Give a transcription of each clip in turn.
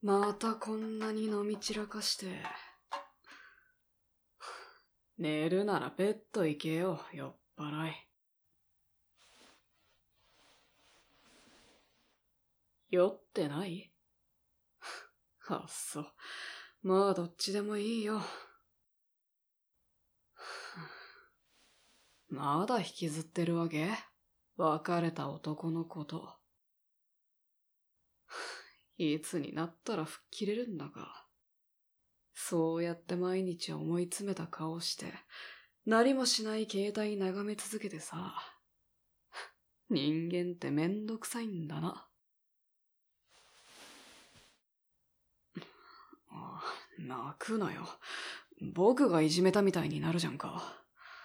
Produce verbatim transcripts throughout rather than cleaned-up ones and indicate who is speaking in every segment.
Speaker 1: またこんなに飲み散らかして。寝るならベッド行けよ、酔っ払い。酔ってない？あっそう。まあどっちでもいいよ。まだ引きずってるわけ？別れた男のこと。いつになったら吹っ切れるんだか。そうやって毎日思い詰めた顔して、なりもしない携帯眺め続けてさ。人間ってめんどくさいんだな。ああ、泣くなよ。僕がいじめたみたいになるじゃんか。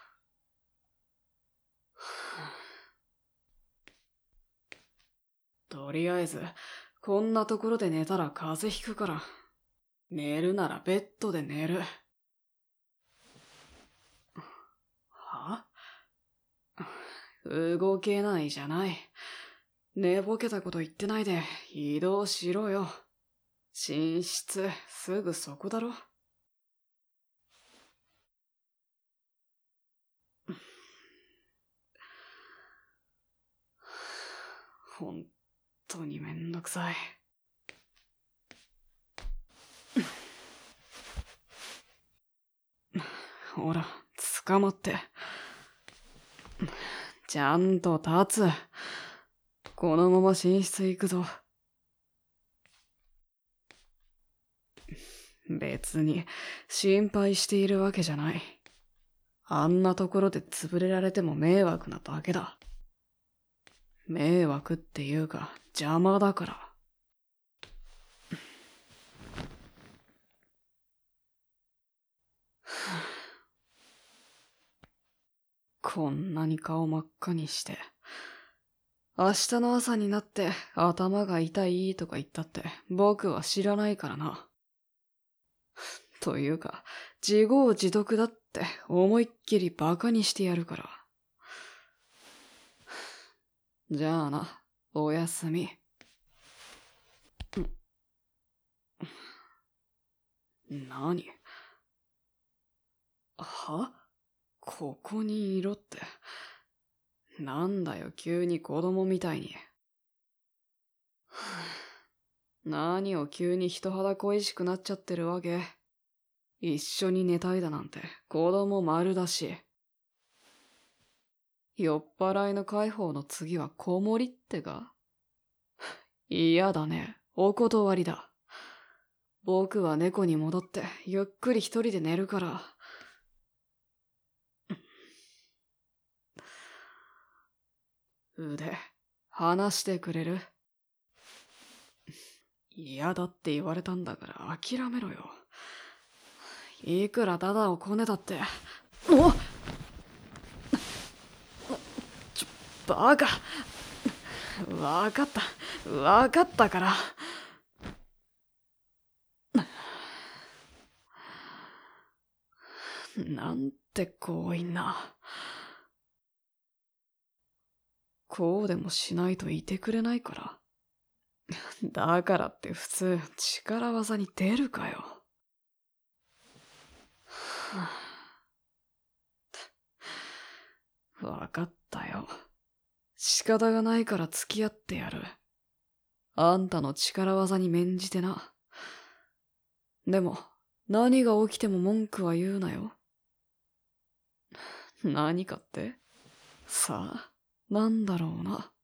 Speaker 1: とりあえず、こんなところで寝たら風邪ひくから。寝るならベッドで寝る。は？動けないじゃない。寝ぼけたこと言ってないで移動しろよ。寝室、すぐそこだろ。ほんとにめんどくさい。ほら、捕まって。ちゃんと立つ。このまま寝室行くぞ。別に心配しているわけじゃない。あんなところで潰れられても迷惑なだけだ。迷惑っていうか邪魔だから。こんなに顔真っ赤にして、明日の朝になって頭が痛いとか言ったって僕は知らないからな。というか、自業自得だって思いっきりバカにしてやるから。じゃあな、おやすみ。何？は？ここにいろって。なんだよ、急に子供みたいに。何を急に人肌恋しくなっちゃってるわけ？一緒に寝たいだなんて子供丸だし。酔っ払いの解放の次は子守ってか？嫌だね、お断りだ。僕は猫に戻ってゆっくり一人で寝るから。腕、離してくれる？嫌だって言われたんだから諦めろよ。いくらダダをこねたって。おっ！ちょ、バカ。わかった、わかったから。なんて強引な。こうでもしないといてくれないから。だからって普通力技に出るかよ。わかったよ。仕方がないから付き合ってやる。あんたの力技に免じてな。でも、何が起きても文句は言うなよ。何かって？さあ、なんだろうな。